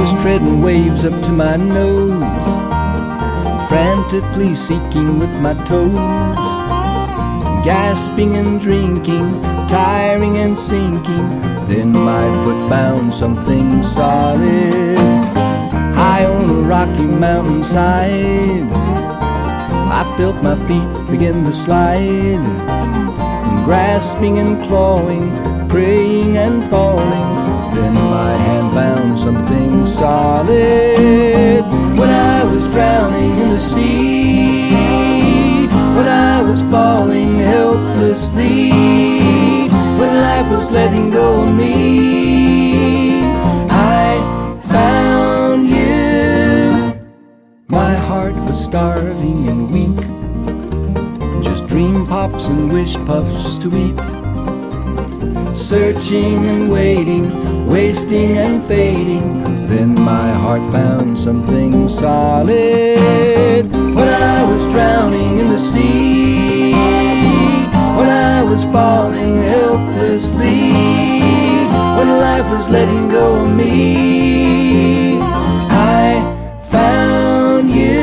was treading waves up to my nose, frantically seeking with my toes, gasping and drinking, tiring and sinking. Then my foot found something solid, high on a rocky mountainside. I felt my feet begin to slide, grasping and clawing, praying and falling. Then my hand found something solid. When I was drowning in the sea, when I was falling helplessly, when life was letting go of me, I found you. My heart was starving and weak, just dream pops and wish puffs to eat. Searching and waiting, wasting and fading. Then my heart found something solid. When I was drowning in the sea, when I was falling helplessly, when life was letting go of me, I found you.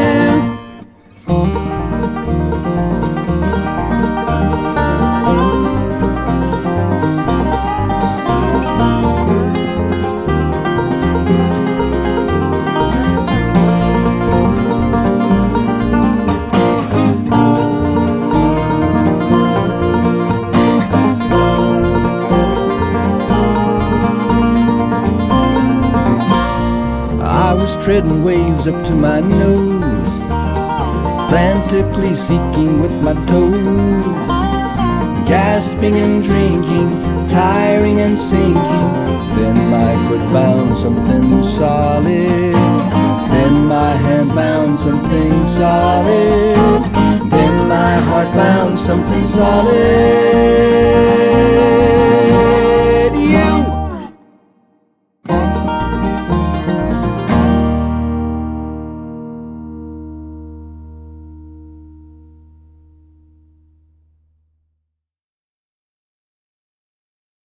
I was treading waves up to my nose, frantically seeking with my toes, gasping and drinking, tiring and sinking. Then my foot found something solid, then my hand found something solid, then my heart found something solid.